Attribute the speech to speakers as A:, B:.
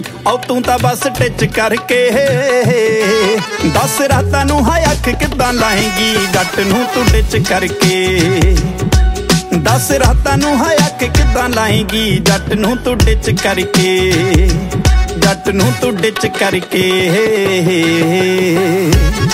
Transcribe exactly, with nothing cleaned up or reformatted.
A: औ तू तां बस टिच करके दस रातां नूं हाय अख किद्दां लाएंगी जट नूं तू डिच करके। दस रातां नूं हाय अख किद्दां लाएंगी जट नूं तू डिच करके, जट नूं तू डिच करके।